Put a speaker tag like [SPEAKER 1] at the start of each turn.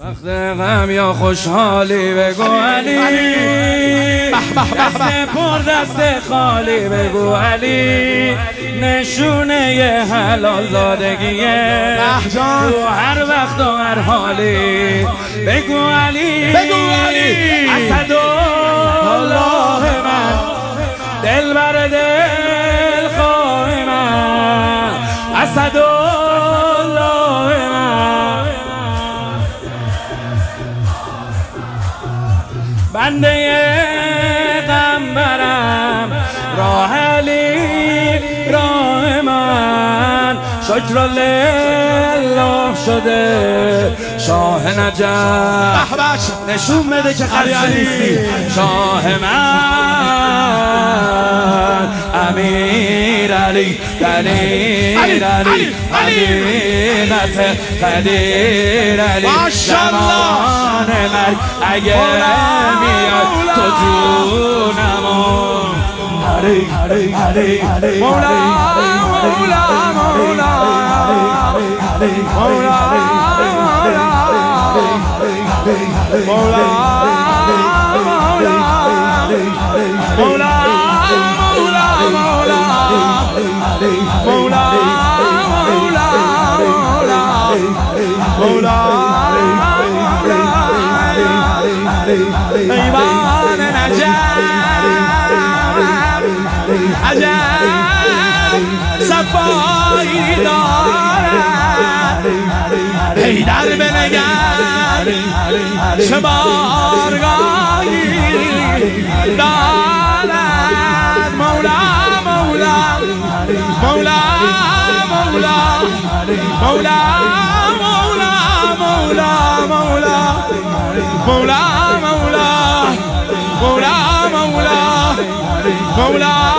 [SPEAKER 1] وقت غم یا خوشحالی بگو علی، دست پر دست خالی بگو علی، نشونه ی حلال زادگیه تو هر وقت و هر حالی بگو علی، اسدالله من، دل بر دل خواه من، اسدالله من، بنده قمبرم، راه علی راه من، شکر لله شده شاه نجف، نشون بده که خسته نیستی شاه من، امیر علی دلیر علی حقیقت قدیر علی، زمان مرگ اگه میاد تو جونمون، مولا مولا مولا مولا مولا مولا مولا مولا ایوان نجف عجب صفایی دارد، حیدر بنگر چه بارگاهی دارد، مولا مولا مولا مولا مولا مولا مولا مولا مولا مولا مولا مولا مولا